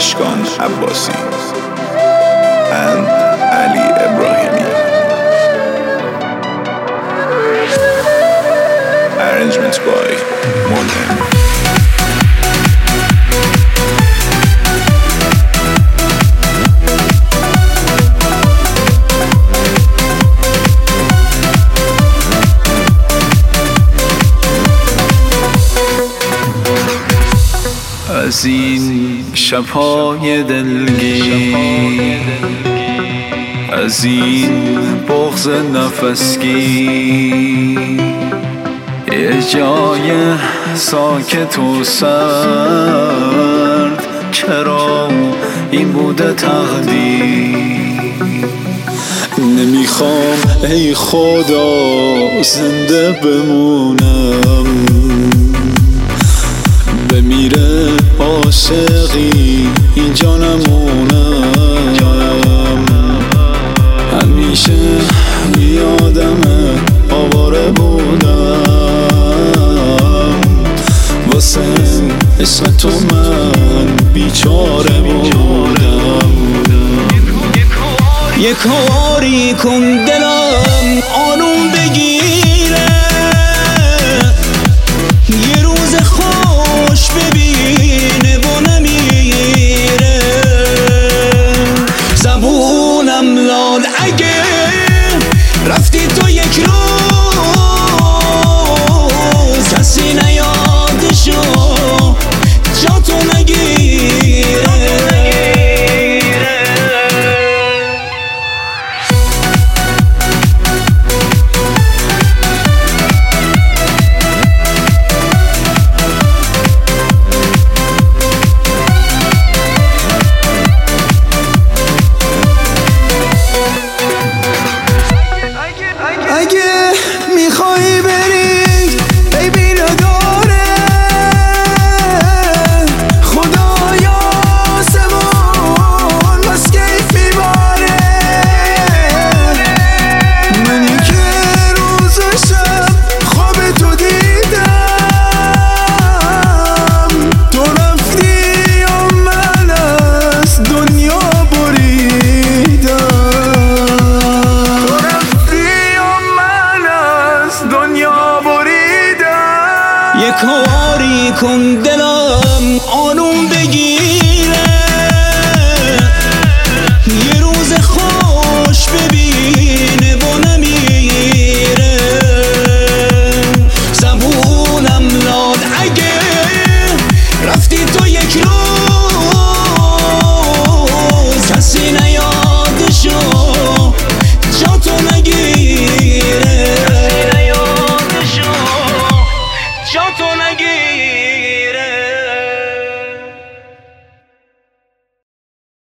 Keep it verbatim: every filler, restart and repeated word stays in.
Ashkan Abbasi and Ali Ibrahimi. Arrangements by Monem. از این شب‌های دلگیر، از این بغض نفسگیر، یه جای ساکت و سرد، چرا این بوده تقدیر؟ نمیخوام ای خدا زنده بمونم، بمیره عاشقی اینجا نمونم. همیشه یادمه آواره بودم، واسه عشق تو من بیچاره بودم. یه کاری کن دلم آروم بگیره، یه روز خوش ببینه و نمیره. زبونم لال اگه رفتی تو یک روز، کسی نیادشو جا تو نگیره. اگه میخوایی بری بیبی نداره، خدایا سمون بس کیف میباره. منی که روز شب خواب تو دیدم، تو رفتی و من از دنیا بریدم. یه کاری کن دلم آروم بگیره، یه روز خوش ببینه و نمیره. زبونم لال اگه رفتی تو یک روز، کسی نیادشو جا تو نگیره. Yo